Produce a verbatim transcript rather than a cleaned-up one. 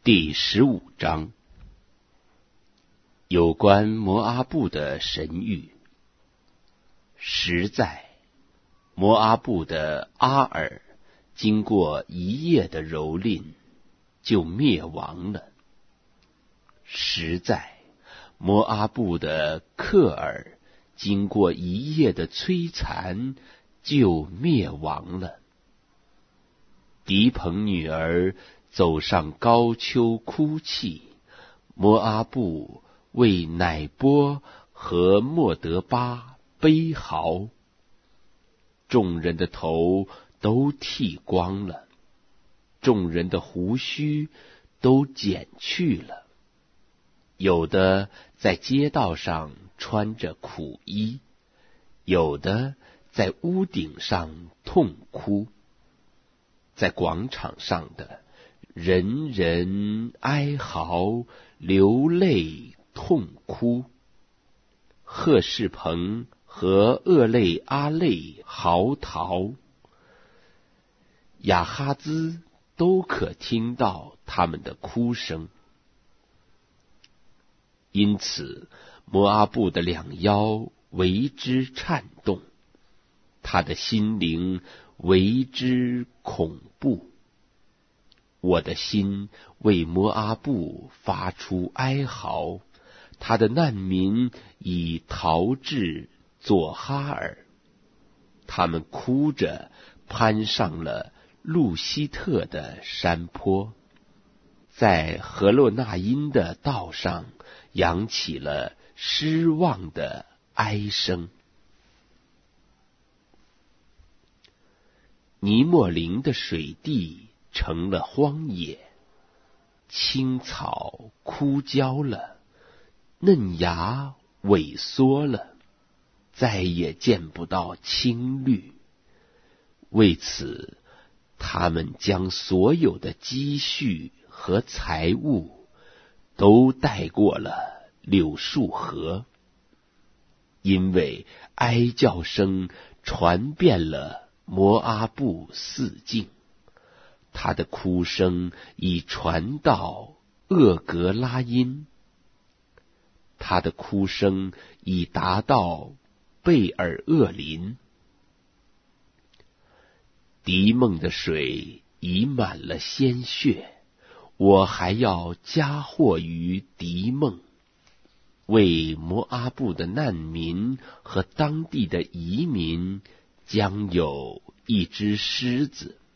第十五章，有关摩阿布的神谕。实在，摩阿布的阿尔经过一夜的蹂躏，就灭亡了。实在，摩阿布的克尔经过一夜的摧残，就灭亡了。迪蓬女儿走上高丘哭泣，摩阿布为乃波和莫德巴悲嚎。众人的头都剃光了，众人的胡须都剪去了，有的在街道上穿着苦衣，有的在屋顶上痛哭。在广场上的人人哀嚎，流泪痛哭。赫士彭和厄累阿累嚎啕，雅哈兹都可听到他们的哭声。因此，摩阿布的两腰为之颤动，他的心灵为之恐怖。我的心为摩阿布发出哀嚎，他的难民已逃至左哈尔，他们哭着攀上了路希特的山坡，在何洛纳因的道上扬起了失望的哀声。尼莫林的水地成了荒野，青草枯焦了，嫩芽萎缩了，再也见不到青绿。为此，他们将所有的积蓄和财物都带过了柳树河，因为哀叫声传遍了摩阿布四境，他的哭声已传到厄格拉因，他的哭声已达到贝尔厄林。迪梦的水已满了鲜血，我还要加祸于迪梦，为摩阿布的难民和当地的移民将有一只狮子。